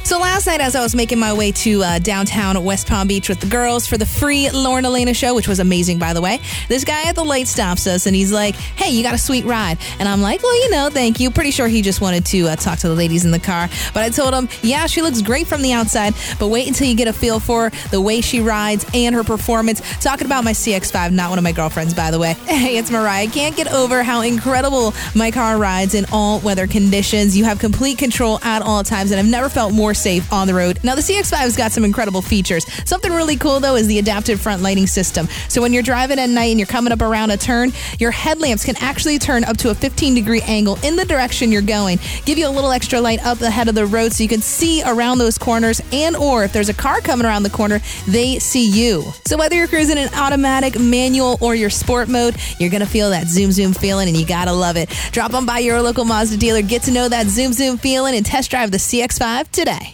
So last night, as I was making my way to downtown West Palm Beach with the girls for the free Lauren Elena show, which was amazing, by the way, this guy at the light stops us and he's like, hey, you got a sweet ride. And I'm like, well, thank you. Pretty sure he just wanted to talk to the ladies in the car. But I told him, yeah, she looks great from the outside, but wait until you get a feel for the way she rides and her performance. Talking about my CX-5, not one of my girlfriends, by the way. Hey, it's Mariah. Can't get over how incredible my car rides in all weather conditions. You have complete control at all times, and I've never felt more safe on the road. Now, the CX-5's got some incredible features. Something really cool, though, is the adaptive front lighting system. So when you're driving at night and you're coming up around a turn, your headlamps can actually turn up to a 15-degree angle in the direction you're going. Give you a little extra light up ahead of the road so you can see around those corners, and or if there's a car coming around the corner, they see you. So whether you're cruising in automatic, manual, or your sport mode, you're going to feel that zoom zoom feeling, and you gotta love it. Drop on by your local Mazda dealer, get to know that zoom zoom feeling, and test drive the CX-5 today.